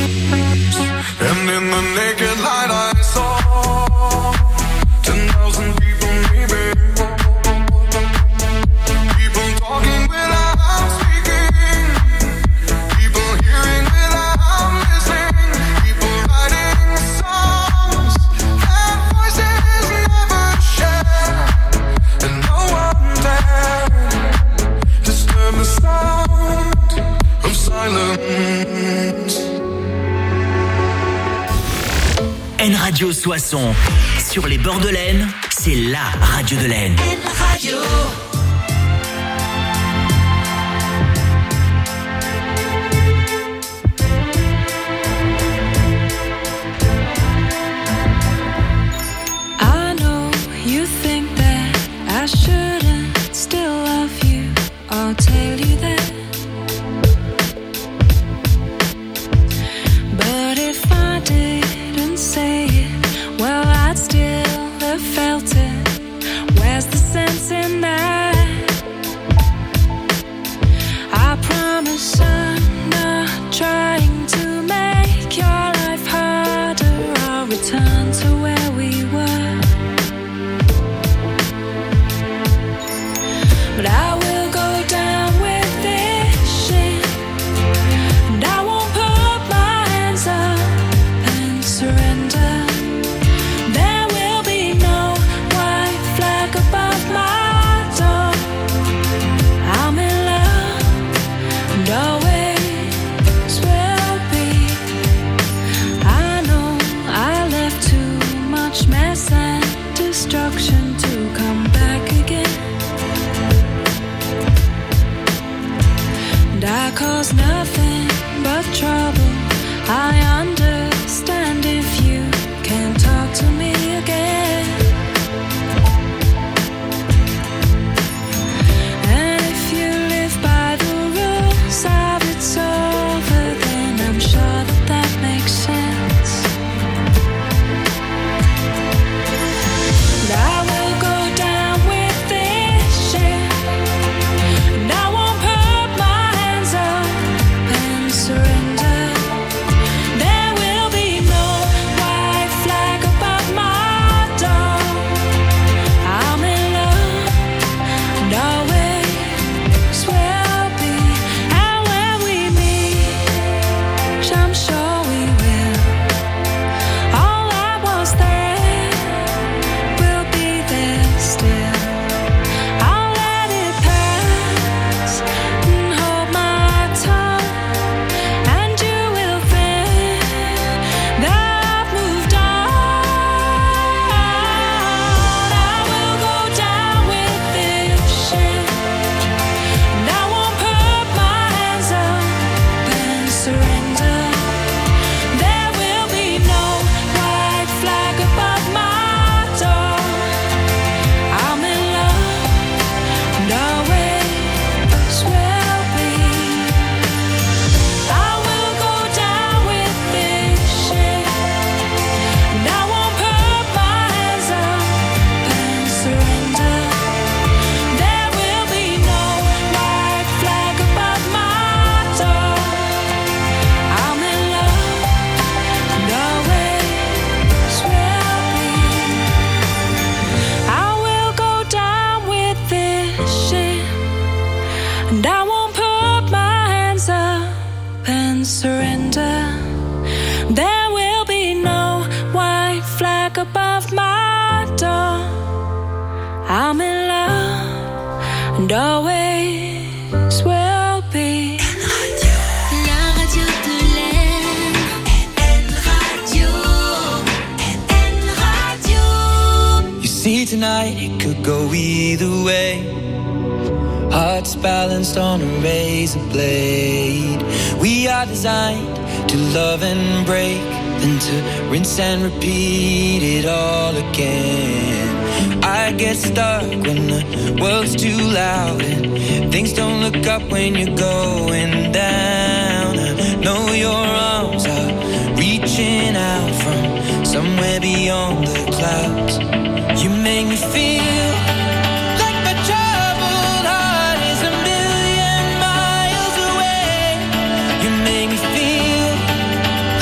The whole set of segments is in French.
And in the naked light I saw 10,000 people maybe. People talking without speaking. People hearing without listening. People writing songs that voices never share. And no one dared disturb the sound of silence. N Radio Soissons, sur les bords de l'Aisne, c'est la radio de l'Aisne. N Radio. I know you think that I shouldn't still love you. I'll tell you that. But if I didn't say it, well, I'd still have felt it. Where's the sense in that? I promise I'm not trying to make your life harder. I'll return to where we were. But I will go down with this shit, and I won't put my hands up and surrender. There will be no white flag above my door. I'm in love and always will be. I know I left too much mess and destruction to come back again. And I cause nothing but trouble. I understand if you can't talk to me again. And if you live by the rules of it's over, then I'm sure that that makes sense. But I will go down with this shit, and I won't put my hands up and surrender. There will be no white flag above my door. I'm in love and always will be. And when we meet, I'm sure we will. All that was there will be there still. I'll let it pass and hold my tongue, and you will think that I've moved on. I will go down with this shit, and I won't put my hands up and surrender. There will be no white flag above my door. I'm in love and always will be. I will go down with this shit, and I won't put my hands up and surrender. There will be no white flag above my door. I'm in love and always will be. I will go down with this shit, and I won't put my hands up and surrender. There will be no white flag above my door. I'm in love and always will be. La radio de l'Aisne. N Radio. N Radio. You see tonight it could go either way. Hearts balanced on a razor blade. We are designed to love and break, then to rinse and repeat it all again. I get stuck when the world's too loud and things don't look up when you're going down. I know your arms are reaching out from somewhere beyond the clouds. You make me feel like my troubled heart is a million miles away. You make me feel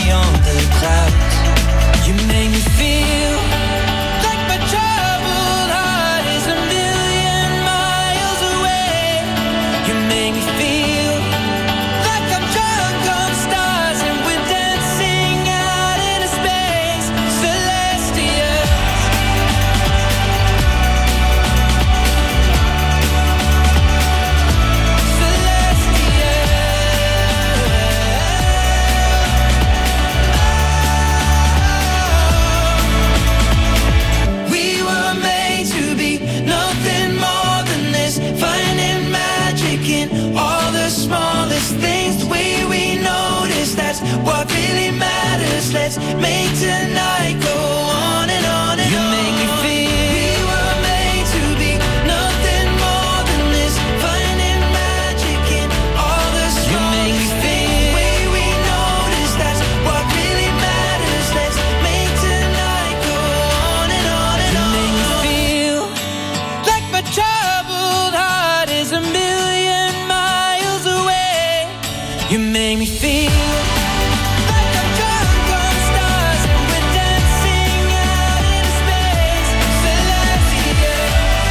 beyond the clouds. You make me feel like my troubled heart is a million miles away. You make me feel like I'm drunk on stars and we're dancing out into space, celestial. We were made to be nothing more than this, finding magic in all the smallest things. The way we notice, that's what really matters. Let's make tonight go on and on and on. You make me feel we were made to be nothing more than this, finding magic in all the smallest things. The way we notice, that's what really matters. Let's make tonight go on and on and on. You make me feel like my troubled heart is a million miles away. You make me feel like I'm drunk on stars and we're dancing out into space, celestial.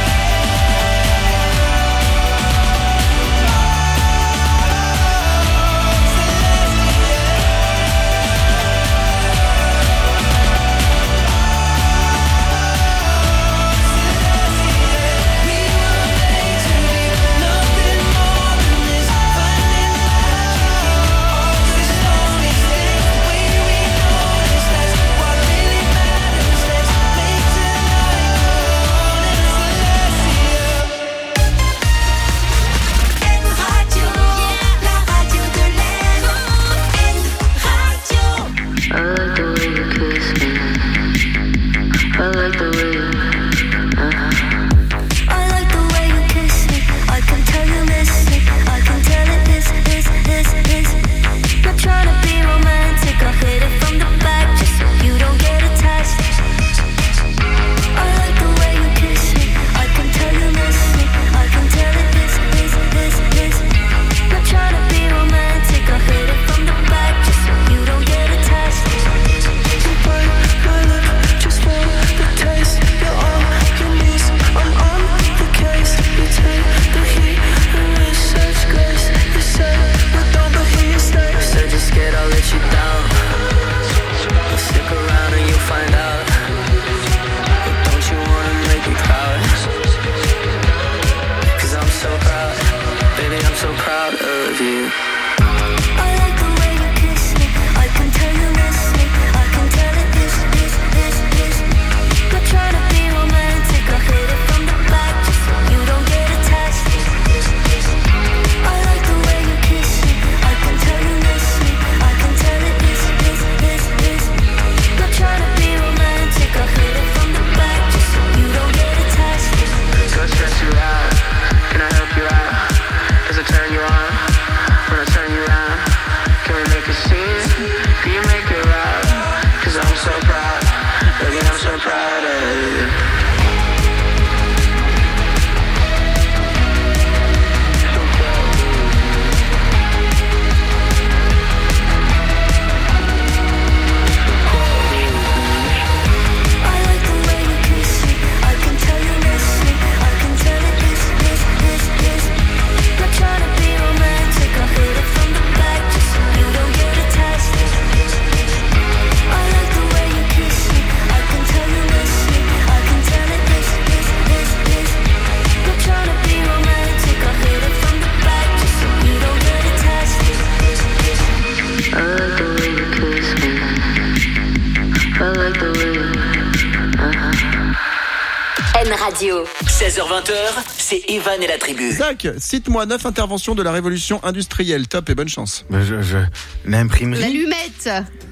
Radio. 16h20, c'est Evan et la tribu. Zach, cite-moi 9 interventions de la révolution industrielle. Top et bonne chance. L'imprimerie. L'allumette.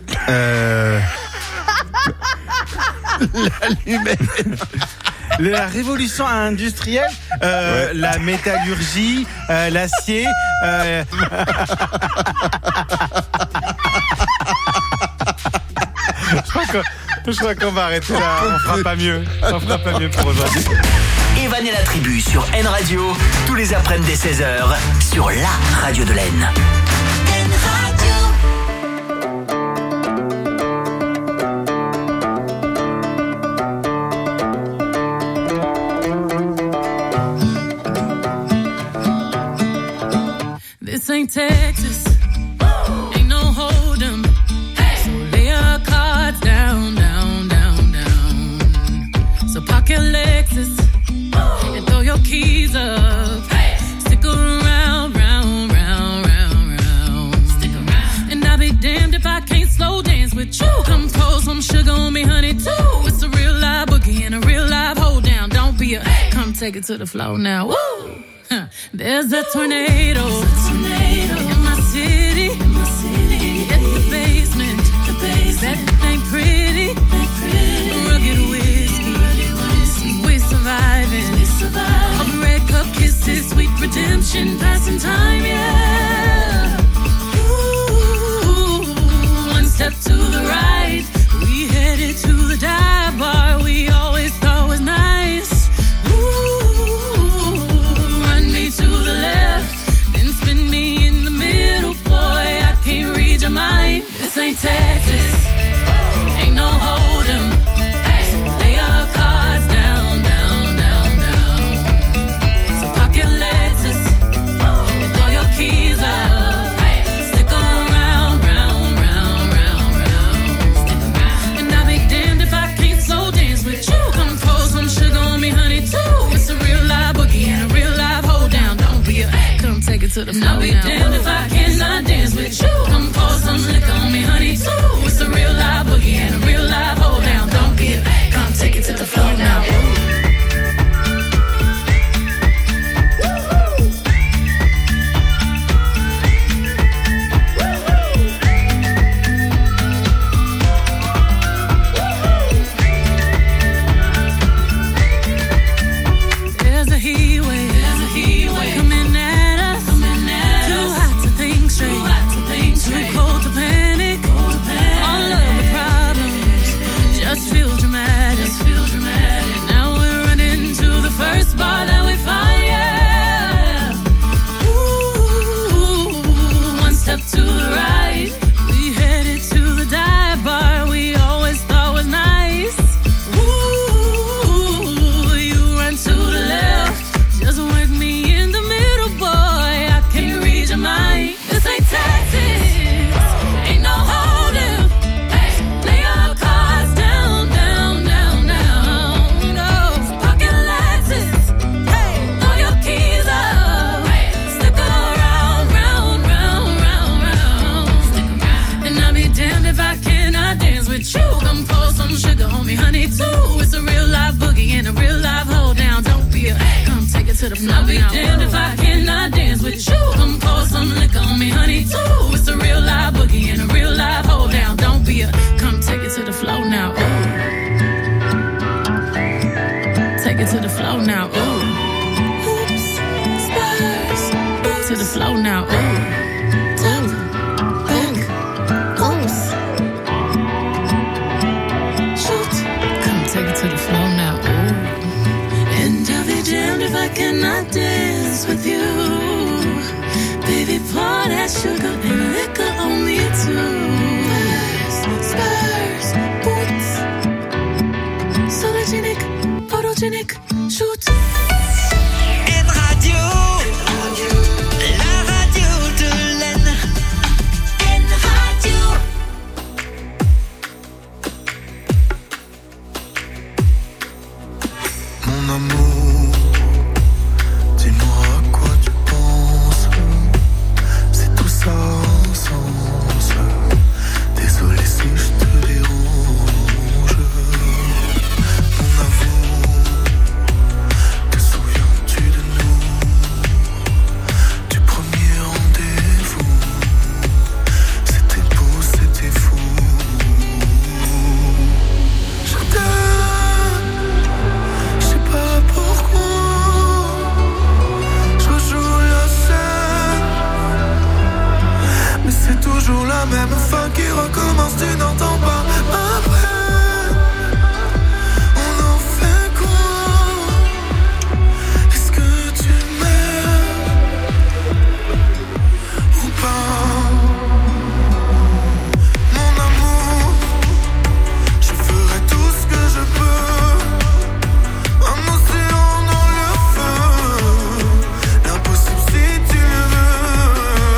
L'allumette. La révolution industrielle, la métallurgie, l'acier. Je crois qu'on va arrêter là. On fera pas mieux. On fera pas mieux pour aujourd'hui. Evan et la tribu sur N Radio, tous les après-midi dès 16h, sur la radio de l'Aisne. N Radio. This ain't Texas. Ain't no hold 'em. So lay your cards down, down, down, down. So park your Lexus and throw your keys up. Stick around, round, round, round, round. Stick around. And I'll be damned if I can't slow dance with you. Come pour some sugar on me, honey, too. It's a real live boogie and a real live hold down. Don't be a come take it to the floor now. Woo! There's a tornado in my city. At the basement. That ain't pretty. Rugged whiskey. We're surviving. All the red cup kisses, sweet redemption, passing time, yeah. Ooh, one step to the right. We headed to the dive bar we always thought was nice. To the left, then spin me in the middle, boy, I can't read your mind. This ain't Texas, ain't no hold 'em. So lay your cards down, down, down, down. So park your Lexus and throw your keys up. Stick around, round, round, round, round. And I'll be damned if I can't slow dance with you. Come pour some sugar on me, honey, too. It's a real live boogie and a real live hold down. Come take it to the floor. I'll be damned if I cannot dance with you. Come pour some liquor on me, honey, too. It's a real live boogie and a real live hold down. Don't be a come take it to the floor now. I'll be damned if I cannot dance with you. Come pour some liquor on me, honey, too. It's a real live boogie and a real live hold down. Don't be a come take it to the floor now. Ooh. Take it to the floor now. Ooh. Oops, spurs. To the floor now. Ooh. Top, back, oops. Shoot. Come take it to the floor now. Ooh. And I'll be damned if I cannot dance with you. Baby, pour that sugar and liquor on me too. Spurs, boots. Sologenic, photogenic, shoot. N Radio, la radio de l'Aisne. N Radio. Mon amour, dis-moi à quoi tu penses. C'est tout ça sans sens. Désolé si je te dérange. Mon amour, te souviens-tu de nous? Du premier rendez-vous. C'était beau, c'était fou. Je t'aime, je sais pas pourquoi. Je joue la scène, mais c'est toujours la même fin qui recommence. Tu n'entends pas après. On en fait quoi? Est-ce que tu m'aimes ou pas? Mon amour, je ferai tout ce que je peux. Un océan dans le feu, l'impossible si tu le veux.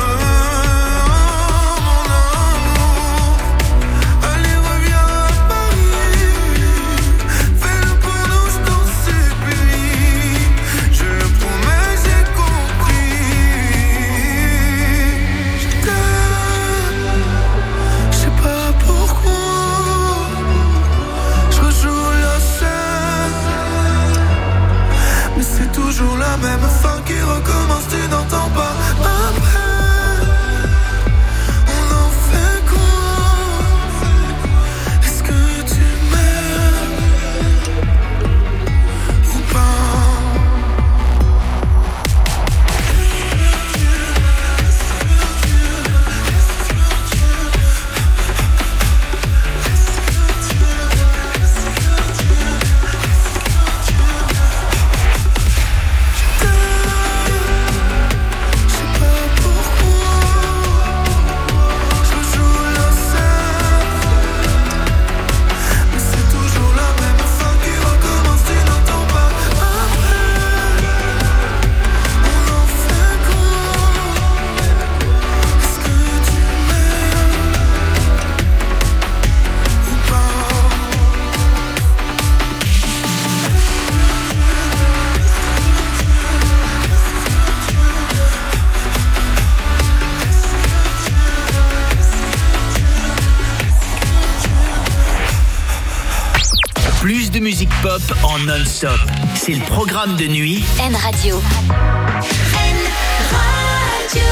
hip-hop en non-stop. C'est le programme de nuit N Radio. N Radio.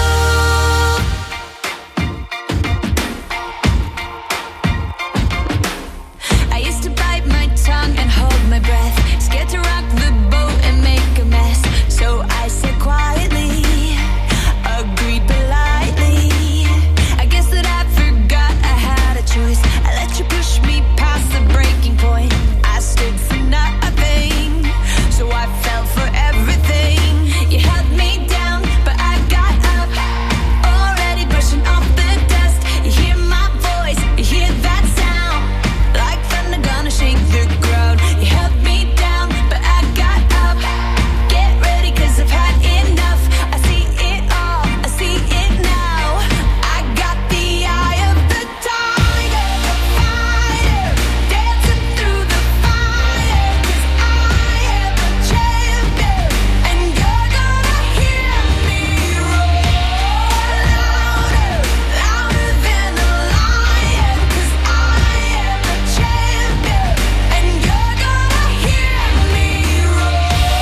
I used to bite my tongue and hold my breath, scared to rock the boat and make a mess. So I said quietly, agreed politely. I guess that I forgot I had a choice. I let you push me past the breaking point. I stood for nothing, so I fell for everything. You held me down, but I got up, already brushing off the dust. You hear my voice, you hear that sound, like thunder gonna shake the ground. You held me down, but I got up. Get ready, 'cause I've had enough. I see it all, I see it now. I got the eye of the tiger, the fighter, dancing through the fire. 'Cause I am a champion, and you're gonna hear me roar louder, louder than a lion. 'Cause I am a champion, and you're gonna hear me roar.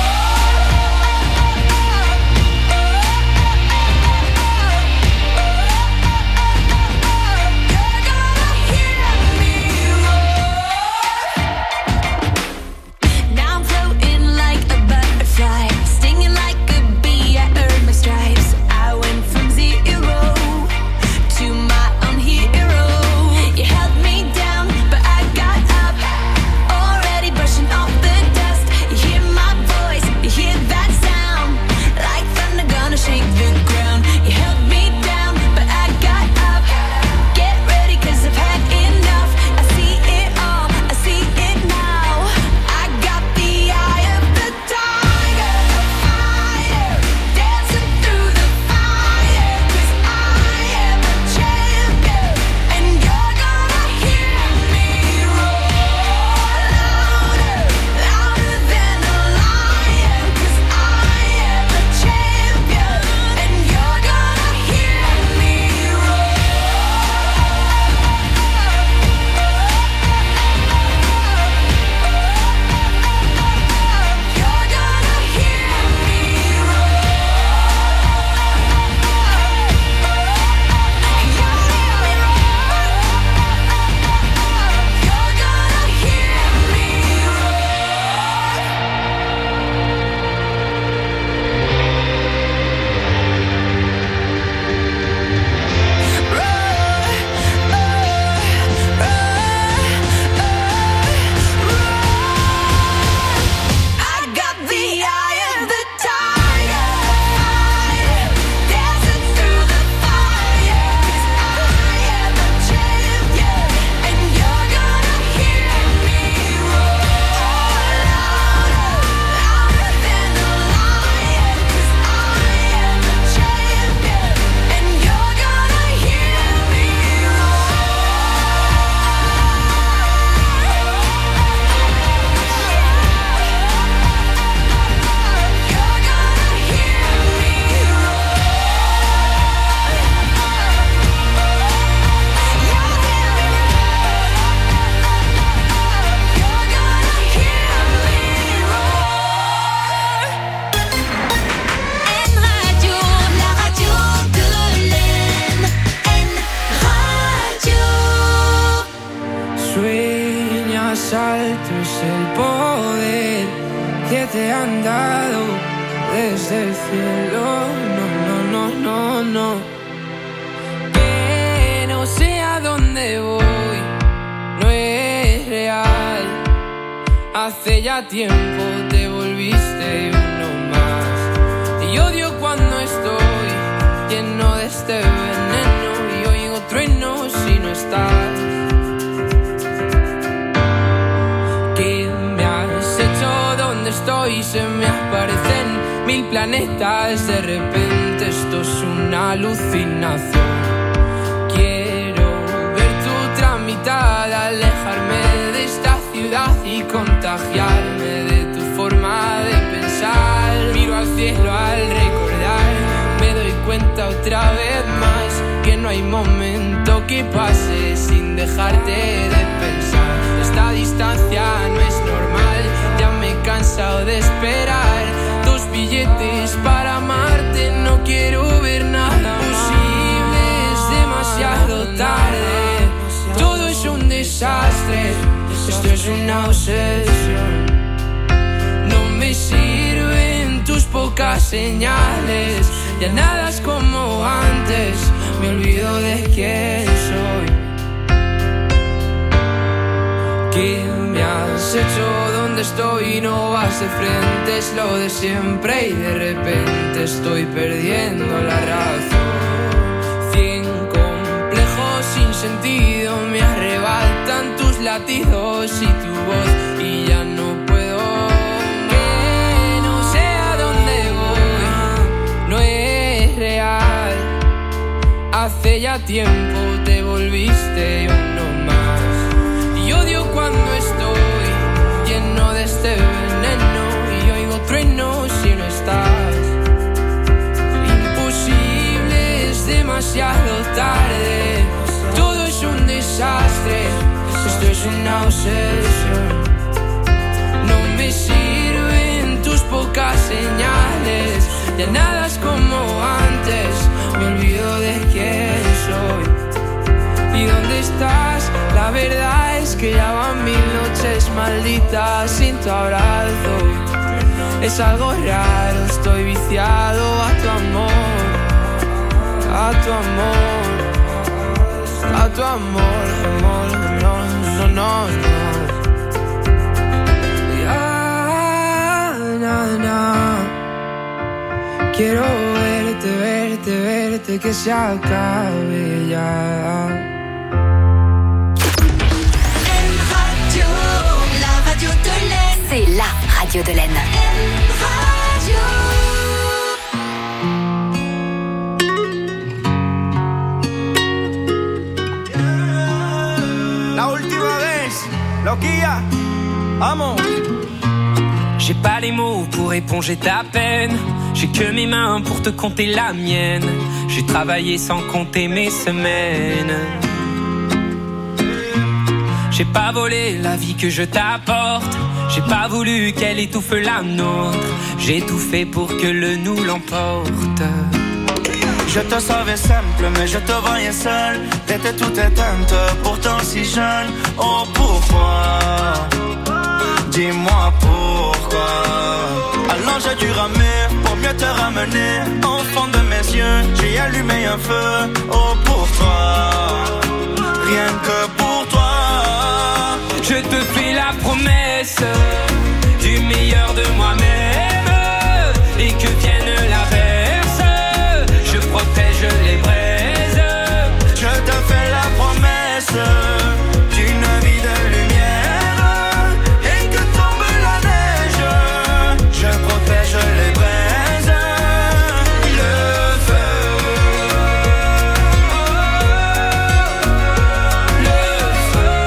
Now I'm floating like a butterfly, stinging like a bee. I earned my stripes. I went from 0 to my own hero. You held me down, but I got up, already brushing off the dust. You hear my voice, you hear that sound, like thunder gonna shake the ground. You held me down, but I got up. Get ready, 'cause I've had enough. I see it all, I see it now. I got the eye of the tiger, the fighter, dancing through the fire. 'Cause I am a champion, and you're gonna hear me roar louder, louder than a lion. 'Cause I am a champion, and you're gonna hear me roar. You're gonna hear me roar. You're gonna hear me I got the eye of the tiger, dancing through the fire. 'Cause I am a champion, and you're gonna hear me roar louder, louder than a lion. 'Cause I am a champion, and you're gonna hear me N Radio, la radio de l'Aisne. N Radio. Sueñas alto es el poder que te han dado desde el cielo. No, no, no, no, no. Que no sé a dónde voy, no es real. Hace ya tiempo te volviste uno más. Y odio cuando estoy lleno de este veneno y oigo truenos si no estás. ¿Qué me has hecho? ¿Dónde estoy? Se me aparecen 1000 planetas. De repente esto es una alucinación. Quiero ver tu otra mitad, alejarme de esta ciudad y contagiarme de tu forma de pensar. Miro al cielo al recordar, me doy cuenta otra vez más que no hay momento que pase sin dejarte de pensar. Esta distancia no es normal, cansado de esperar tus billetes para amarte. No quiero ver nada posible, es demasiado tarde. Todo es un desastre, esto es una obsesión. No me sirven tus pocas señales, ya nada es como antes, me olvido de quién soy. ¿Qué me has hecho? ¿Dónde estoy? No vas de frente, es lo de siempre y de repente estoy perdiendo la razón. 100 complejos sin sentido me arrebatan tus latidos y tu voz y ya no puedo. Que no sé a dónde voy, no es real. Hace ya tiempo te volviste uno más. Y odio cuando estoy lleno de este veneno y oigo truenos si no estás. Imposible, es demasiado tarde. Todo es un desastre, esto es una obsesión. No me sirven tus pocas señales, ya nada es como antes, me olvido de quién soy. ¿Y dónde estás? La verdad es que ya van 1000 noches malditas sin tu abrazo. Es algo raro, estoy viciado a tu amor, a tu amor, a tu amor, amor, no, no, no, no. Ya, na, na. Quiero verte, verte, verte, que se acabe ya. C'est la radio de l'Aisne. La última vez, loquilla, amo. J'ai pas les mots pour éponger ta peine. J'ai que mes mains pour te compter la mienne. J'ai travaillé sans compter mes semaines. J'ai pas volé la vie que je t'apporte. J'ai pas voulu qu'elle étouffe la nôtre. J'ai tout fait pour que le nous l'emporte. Je te savais simple, mais je te voyais seule. T'étais toute éteinte, pourtant si jeune. Oh pourquoi? Dis-moi pourquoi. Alors j'ai dû ramer pour mieux te ramener. Au fond de mes yeux, j'ai allumé un feu. Oh pour toi, rien que pour toi. Je te fais la promesse du meilleur de moi-même. Et que vienne l'averse, je protège les braises. Je te fais la promesse d'une vie de lumière. Et que tombe la neige, je protège les braises. Le feu, le feu.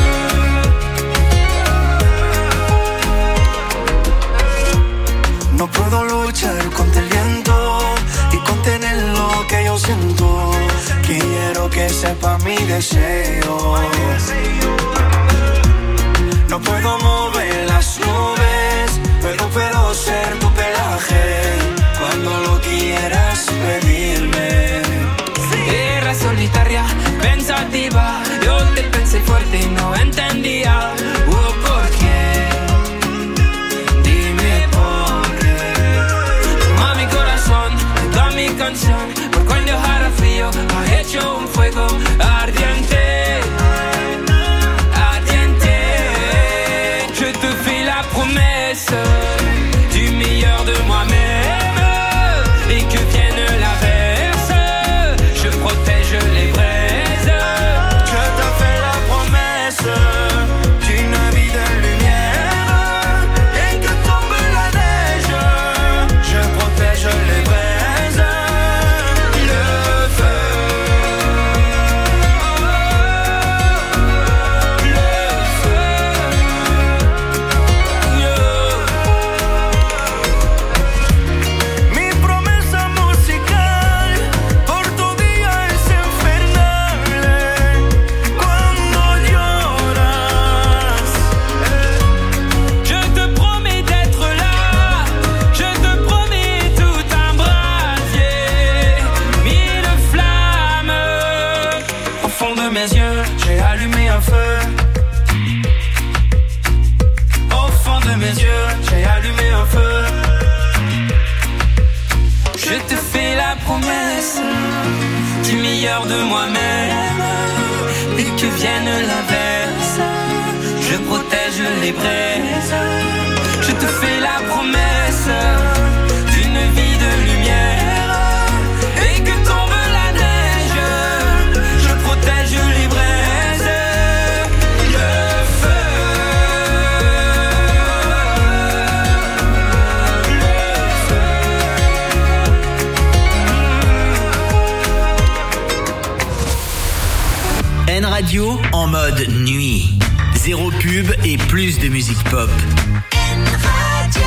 No puedo luchar contra el viento y contener lo que yo siento. Quiero que sepa mi deseo. No puedo mover las nubes, pero puedo ser tu pelaje cuando lo quieras pedirme. Era solitaria, pensativa. Yo te pensé fuerte y no entendía. ¿Por qué? Dime por qué. Toma mi corazón, toda mi canción. Por cuando hará frío, ha hecho un fuego ardiente. Ardiente. Je de mes yeux, j'ai allumé un feu. Je te fais la promesse du meilleur de moi-même. Dès que vienne l'inverse, je protège les braises. Je te fais la promesse d'une vie de lumière. Et que tombe la neige, je protège les braises. Le feu, N Radio en mode nuit. Zéro pub et plus de musique pop. N Radio.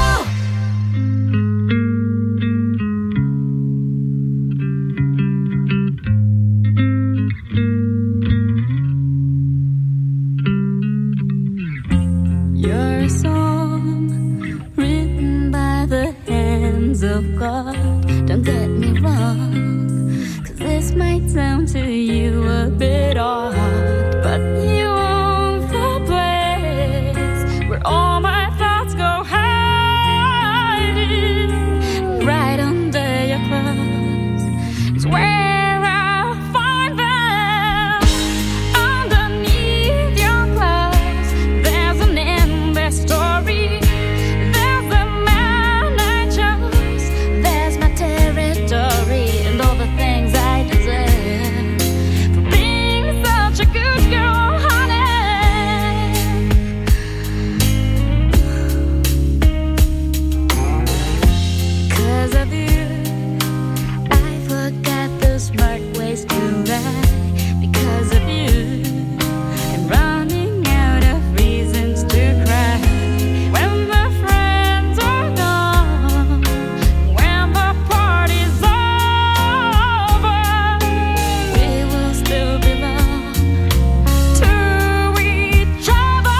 You're a song written by the hands of God. Don't get me wrong, 'cause this might sound to you a bit odd, but you own the place where all my thoughts go hiding. Right under your clothes is where I'll find them. Underneath your clothes, there's an endless story. There's the man I chose. There's my territory and all the things I deserve for being such a good girl, honey. 'Cause of you, I forgot the smart ways to lie. Because of you, I'm running out of reasons to cry. When the friends are gone, when the party's over, we will still belong to each other.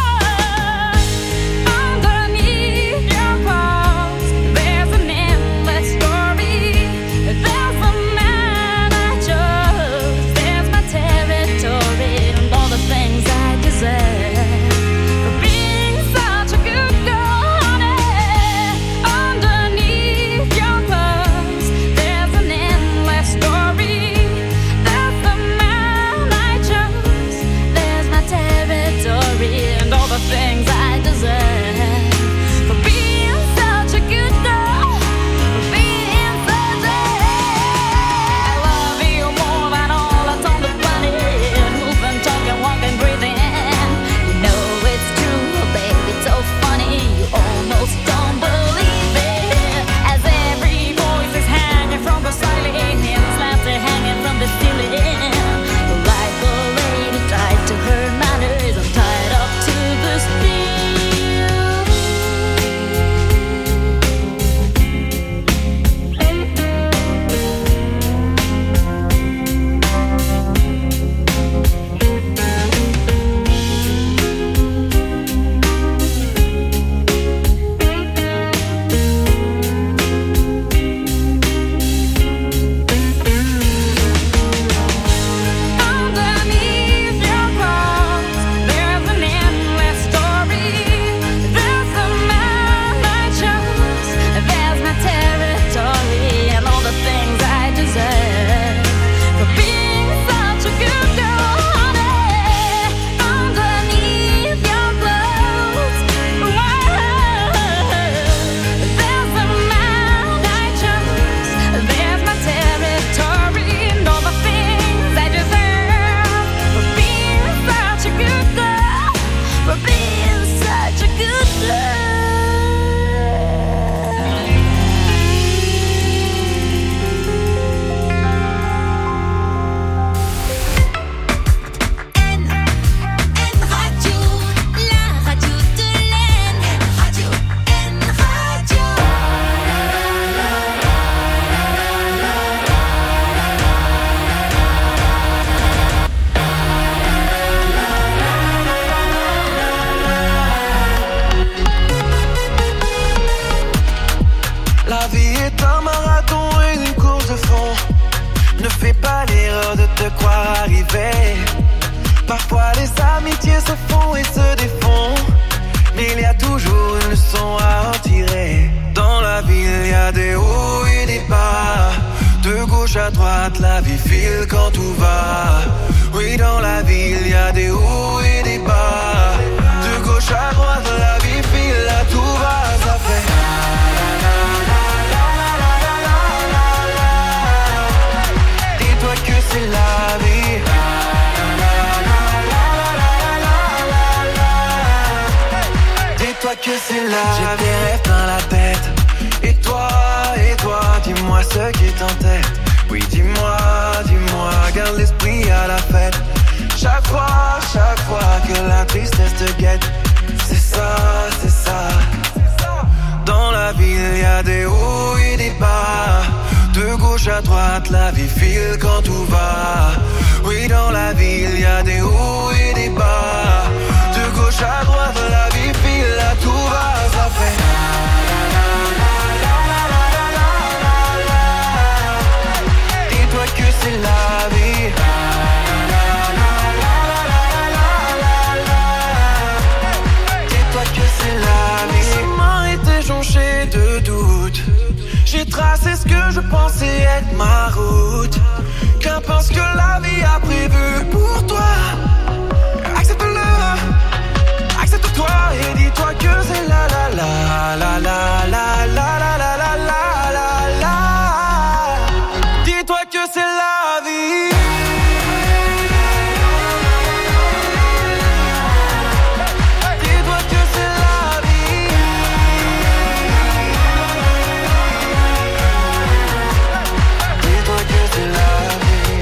Underneath your clothes, there's an endless story. There's the man I chose. There's my territory and all the things I deserve for being such a good girl, honey. Underneath your clothes, there's an endless story. There's the man I chose. There's my territory and all the things I deserve for being such a good girl, for being such a. I love you more than all that's on the planet. Moving, talking, walking, breathing. You know it's true, baby, it's so funny. You almost don't believe it. As every voice is hanging from the ceiling, and slabs are hanging from the ceiling. Like a lady tied to her manners, I'm tied up to the steel. Underneath your clothes, there's an endless story. There's the man I chose. There's my territory and all the things I deserve for being such a good girl, honey. Underneath your clothes, there's the man I chose. There's my territory and all the things I deserve for being such a good girl, for being such a good girl. N Radio, la radio de l'Aisne. N Radio. La vie est un marathon et une course de fond. Ne fais pas l'erreur de te croire arrivé. Parfois les amitiés se font et se défont. il y a toujours une leçon à en tirer. Dans la ville, il y a des hauts et des bas. De gauche à droite, la vie file quand tout va. Oui, dans la ville, il y a des hauts et des bas. De gauche à droite, la vie file, à tout va, ça fait. Dis-toi que c'est la vie. Dis-toi que c'est la vie. J'ai des rêves plein la tête. Et toi, dis-moi ce qui t'entête. Oui, dis-moi, garde l'esprit à la fête. Chaque fois que la tristesse te guette. C'est ça. Dans la ville, il y a des hauts et des bas. De gauche à droite, la vie file quand tout va. Oui, dans la ville, il y a des hauts et des bas. De gauche à droite, la vie file, à tout va, ça fait. Dis-toi que c'est la vie. Dis-toi que c'est la vie. Ce chemin était jonché de doutes. J'ai tracé ce que je pensais être ma route. Qu'importe ce que la vie a prévu pour toi. Accepte-le, accepte-toi et dis-toi que c'est la la la la la la la la la la la. Dis-toi que c'est la vie. Dis-toi que c'est la vie. Dis-toi que c'est la vie.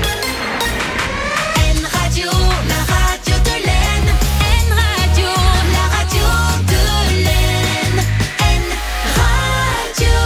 N Radio, la radio de l'Aisne. N Radio, la radio de l'Aisne. N Radio.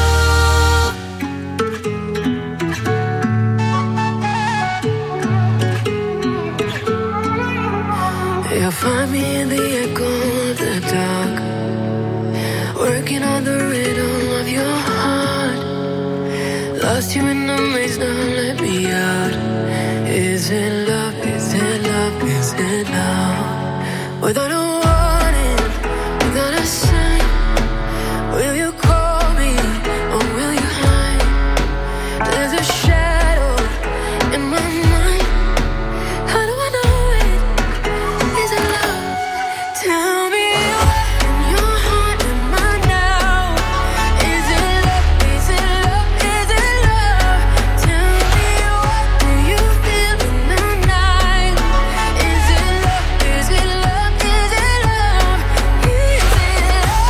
You'll find me in the echo of the dark, working on the rhythm of your heart. Lost you in the maze, now let me out. Is it love? Is it love? Is it love? Without a warning, without a sign, will you call me or will you hide? There's a shadow in my mind. How do I know it? Is it love? Tell me what in your heart am I now? Is it love? Is it love? Is it love? Tell me what do you feel in the night? Is it love? Is it love? Is it love? Is it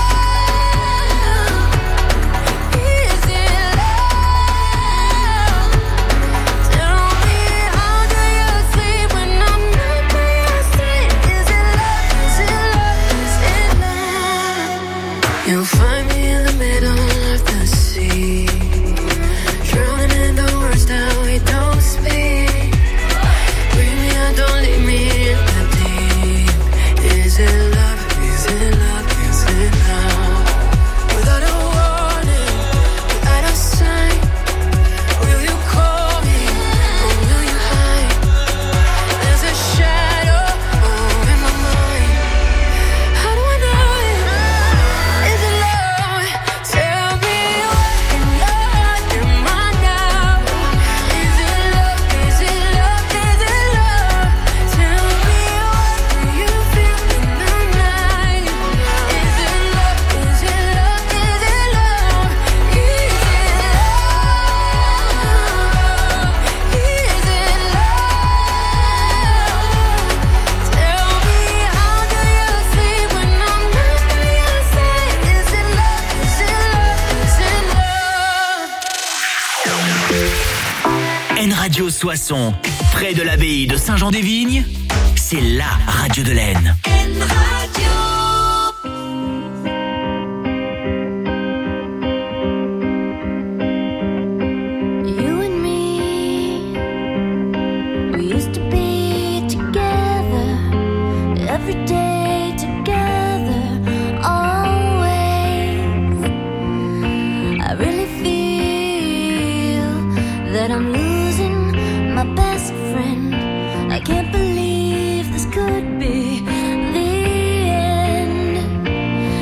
love? Is it love? Tell me how do you sleep when I'm not by your side? Is it love? Is it love? Is it love? You'll find me in the middle of the sea, drowning in the words that we don't speak. Bring me out, don't leave me in the deep. Is it love? Is it love? Is it love? Without a warning, without a sign, will you call me or will you hide? There's a shadow in my mind. How do I know it? Is it love? Tell me what in your heart am I now? Is it love? Is it love? Is it love? Tell me what do you feel in the night? Is it love? Is it love? Is it love? Is it love? Is it love? Tell me how do you sleep when I'm not by your side? Is it love? Is it love? Is it love? N Radio Soissons, près de l'abbaye de Saint-Jean-des-Vignes, c'est la radio de l'Aisne. N Radio. You and me, we used to be together every day, together, always. I really feel that I'm losing my best friend. I can't believe this could be the end.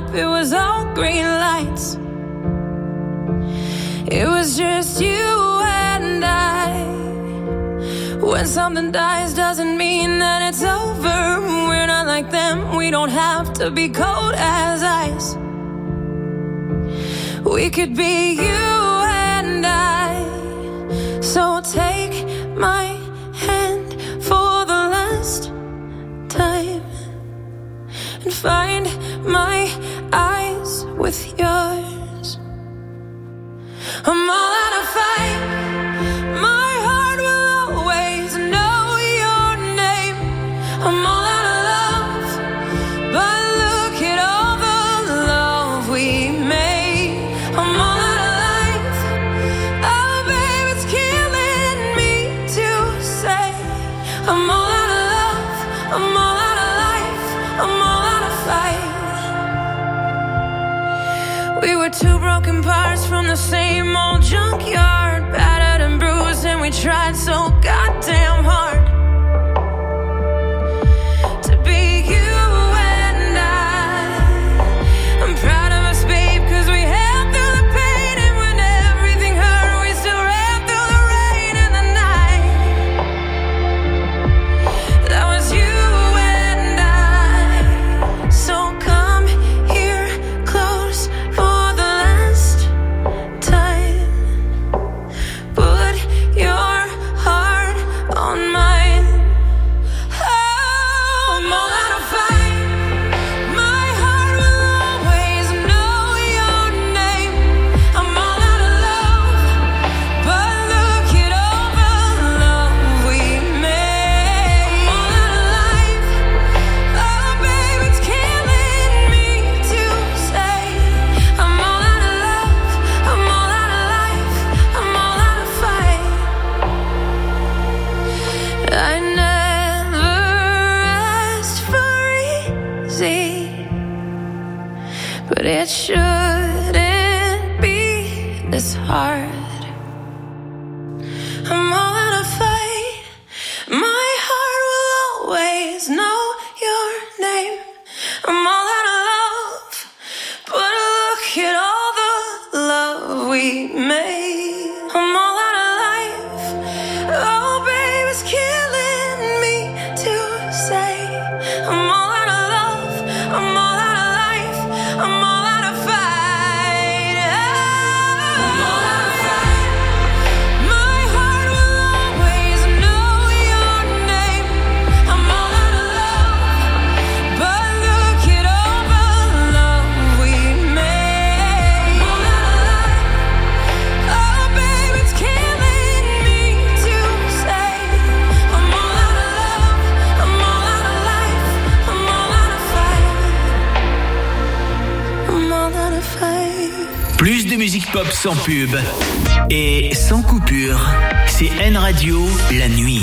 up, it was all green lights. It was just you and I. When something dies doesn't mean that it's over. We're not like them, we don't have to be cold as ice. We could be you and I. So take my hand for the last time and find my eyes with yours. I'm all out of fight. My heart will always know your name. I'm all out of love, but look at all the love we made. I'm all out of life. Oh, babe, it's killing me to say. I'm all out of love. I'm all out of life. I'm all out of fight. We were two broken parts from the same old junkyard, battered and bruised, and we tried so goddamn hard to be you and I. I'm proud of us, babe, 'cause we held through the pain, and when everything hurt, we still ran through the rain and the night. That was you and I. So come here close for the last time. Put your heart on mine. Oh, I'm all out of fight. My heart will always know your name. I'm all out of love, but look at all the love we made. I'm all out of life. Oh, babe, it's killing me to say. I'm all out of love. I'm all out of life. I'm all out of fight. I never asked for easy, but it shouldn't be this hard. I'm all out of fight. My heart will always know your name. I'm all out of love, but look at all the love we made. I'm all out of life. Oh, babe, it's killing me to say. I'm all out of love. I'm all out of life. I'm all out of fight. I'm all out of fight. My heart will always know your name. I'm all out of love, but look at all the love we made. I'm all out of life. Oh, babe, it's killing me to say. I'm all out of love. I'm all out of life. I'm all out of fight. I'm all out of fight. Plus de musique pop sans pub et sans coupure, c'est N Radio la nuit.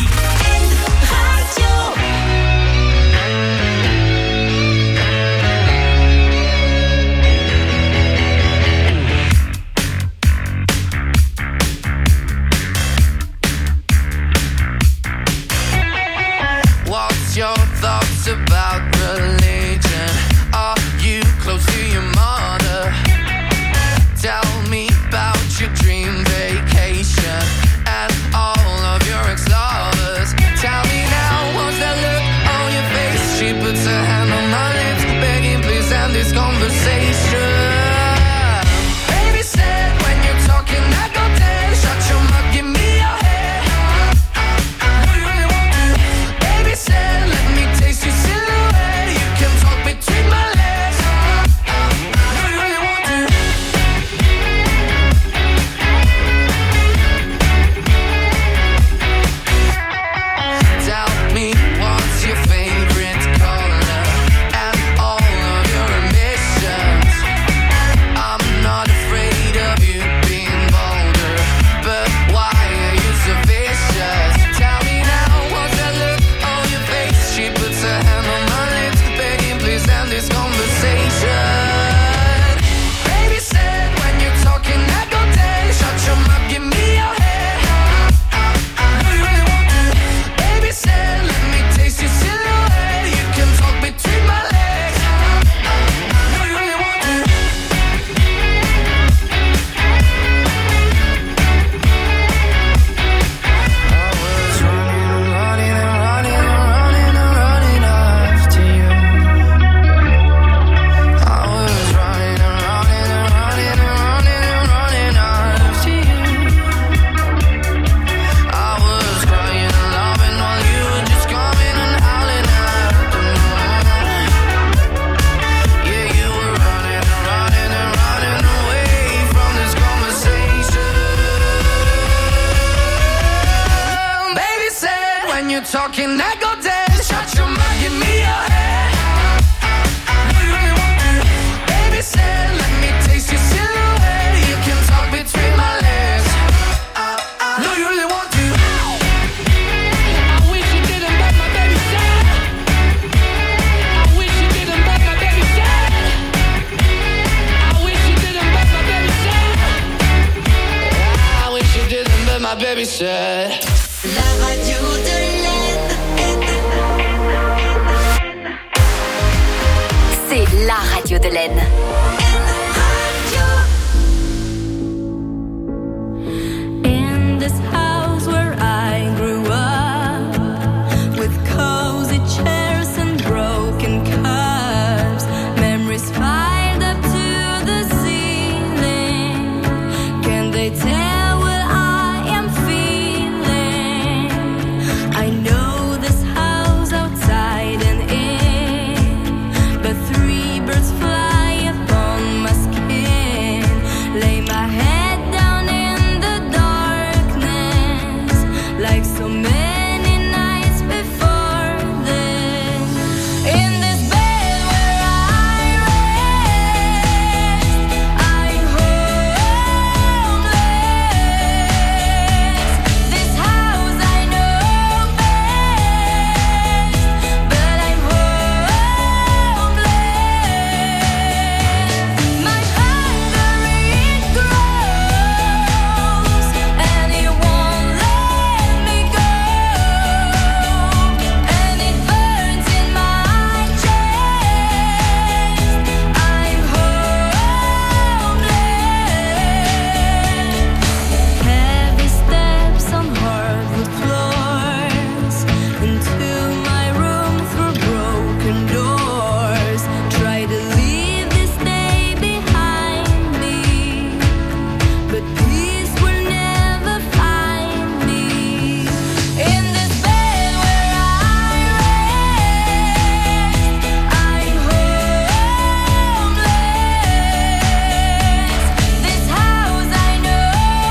What's your thoughts about religion? Are you close to your mother? Tell me about your dream vacation and all of your ex-lovers. or can I go dance? Shut your mouth, give me your hand. Do you really want to? Baby said, let me taste your silhouette. You can talk between my legs. Do you really want to? I wish you didn't, but my baby said. I wish you didn't, but my baby said. I wish you didn't, but my baby said. I wish you didn't, but my baby said. La radio de l'Aisne. C'est la radio de l'Aisne. In this house where I grew up, with cozy chairs and broken cups, memories piled up to the ceiling. Can they tell what I am feeling? I know this house outside and in, but three birds fly upon my skin. Lay my head down in the darkness, like so many nights before this. In this bed where I rest, I'm homeless. This house I know best, but I'm homeless. My hunger it grows, and it won't let me go, and it burns in my chest. I'm homeless. Heavy steps on hardwood floors, into my room through broken doors. Try to leave this day behind me, but peace will never find me. In this bed where I rest, I'm homeless. This house I know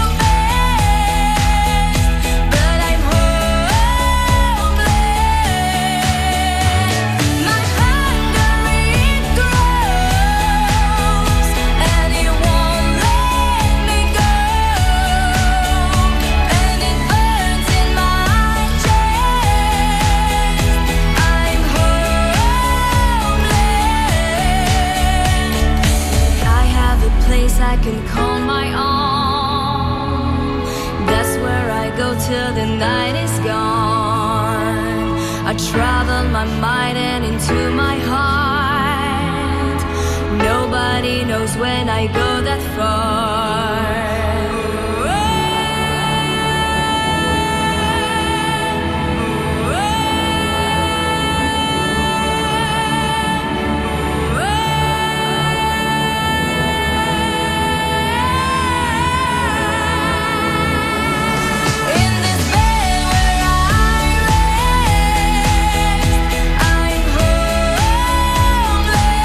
best, but I'm homeless. My hunger it grows, and it won't let me go, and it burns in my chest. I'm homeless. I have a place I can call my own. That's where I go till the night is gone. I travel my mind and into my heart. Nobody knows when I go that far. In this bed where I rest, I'm homeless.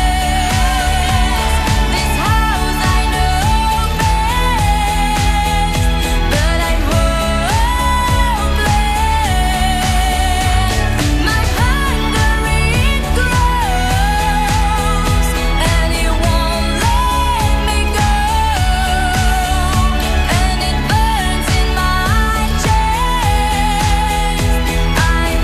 This house I know best, but I'm homeless. My hunger it grows, and it won't let me go, and it burns in my chest. I'm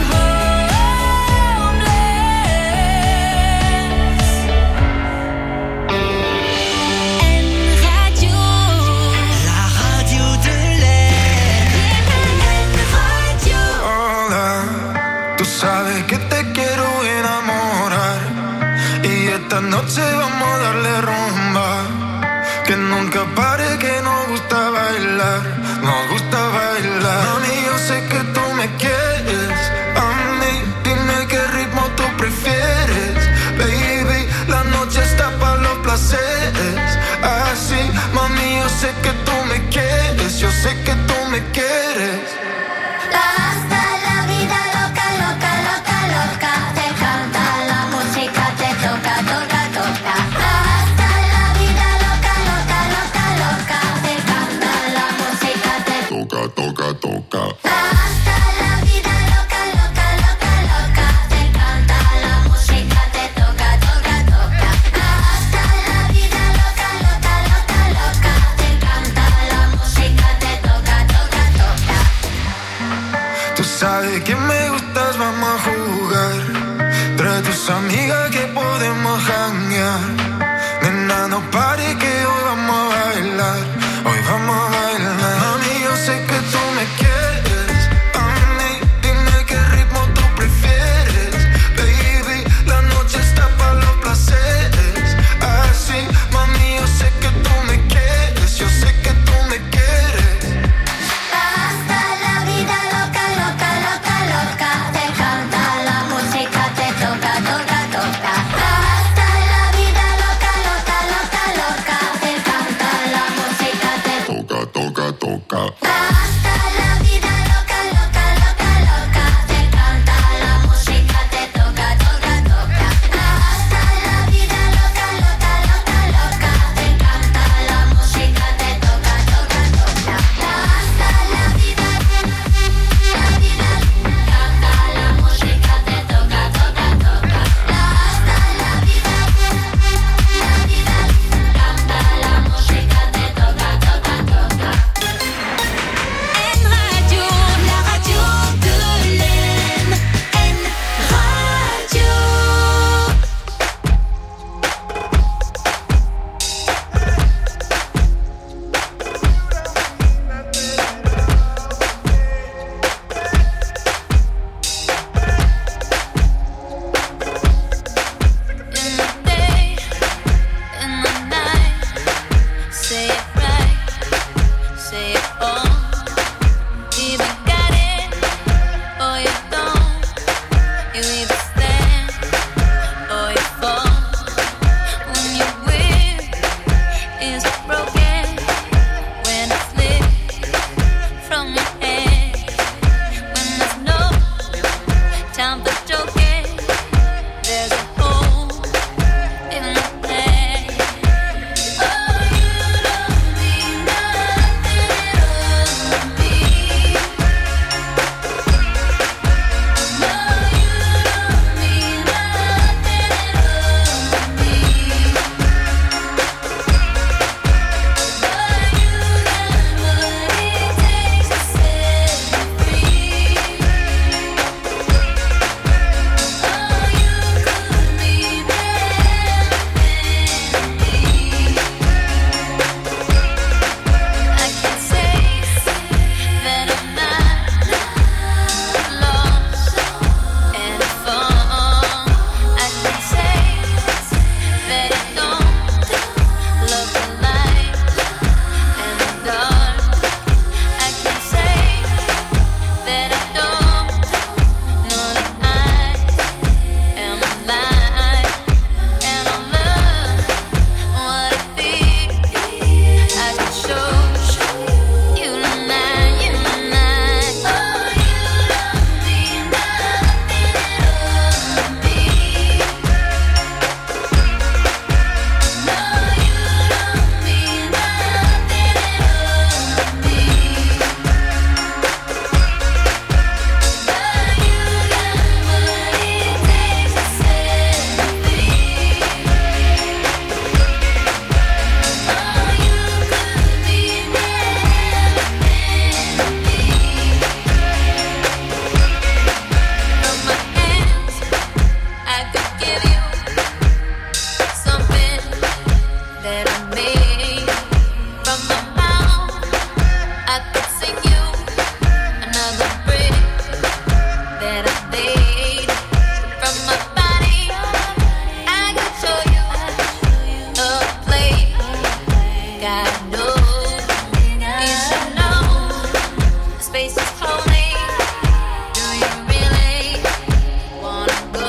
La radio de l'Aisne. Hola, tú sabes que te quiero enamorar y esta noche vamos a darle rumba, que nunca pare, que nos gusta bailar, nos gusta bailar. Mami, yo sé que tú me quieres, a mí dime qué ritmo tú prefieres, baby, la noche está para los placeres, así, mami, yo sé que tú me quieres, yo sé que tú me quieres. Hasta la vida loca, loca, loca, loca. Te canta la música, te toca, toca, toca. Hasta la vida loca, loca, loca, loca. Te canta la música, te Toca, toca, toca. hasta la vida loca. party que hoy vamos a bailar. Hoy vamos a bailar. Mami, yo sé que tú me quieres. A mí, dime qué ritmo tú prefieres. Baby, la noche está para los placeres. Así, mami, yo sé que tú me quieres. Yo sé que tú me quieres. Hasta la vida loca, loca, loca, loca. Te canta la música, te toca, toca, toca. Hasta la vida loca, loca, loca, loca. Te canta la música, te toca, toca, toca. Hasta la vida loca, loca, loca, loca. Te canta la música, te toca, toca, toca. Hasta la vida loca, loca, loca, loca. Te canta la música, te toca, toca, toca. Hasta la vida, canta la música, te toca, toca, toca. Hasta la vida, canta la música, te toca, toca, toca. La radio de l'Aisne. Radio. In the day, in the night, say it right, say it all. Either got it or you don't. You either stand or you fall. When your will is broken, when it's lit from your head, when there's no time for joking, there's a hole in the bag. Oh, you don't mean nothing at all to me. No, you don't mean nothing at all to me. But you got what it takes to set me free. Oh, you could be better than me. I can say that I'm not lost and found. I can say that I don't love the light and the dark. I can say that I don't know that I am alive and I love what I feel. I can show you tonight, you tonight. Oh, you don't mean nothing at all to me. No, you don't mean nothing at all to me. But you got what it takes to set me free. Oh, you could be better than me. From my hands, I could give you something that I made. From my mouth, I could sing you another brick that I laid. From my body, I could show you a place. God knows, you should know, the space is holy. Do you really wanna go?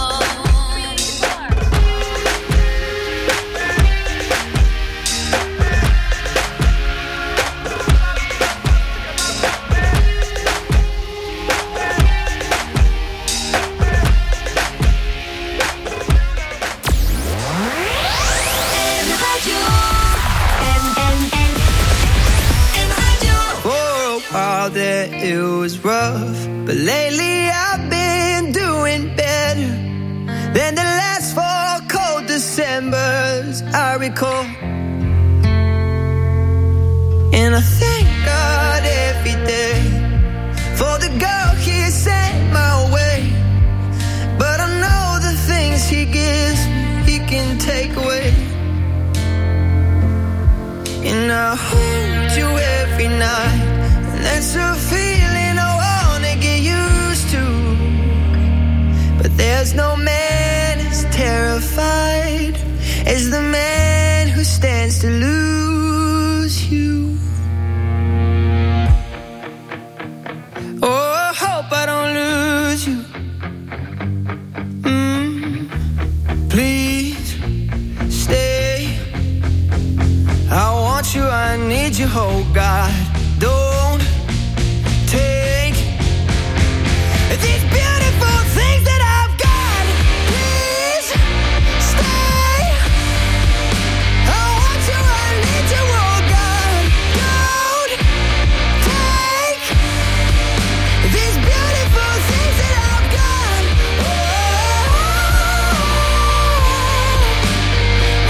For a while there it was rough, but lately I've been doing better than the last 4 cold Decembers I recall. And I thank God every day for the girl He sent my way. But I know the things He gives me, He can take away. It's a feeling I wanna get used to, but there's no man as terrified as the man who stands to lose you. Oh, I hope I don't lose you. Please stay. I want you, I need you, oh God.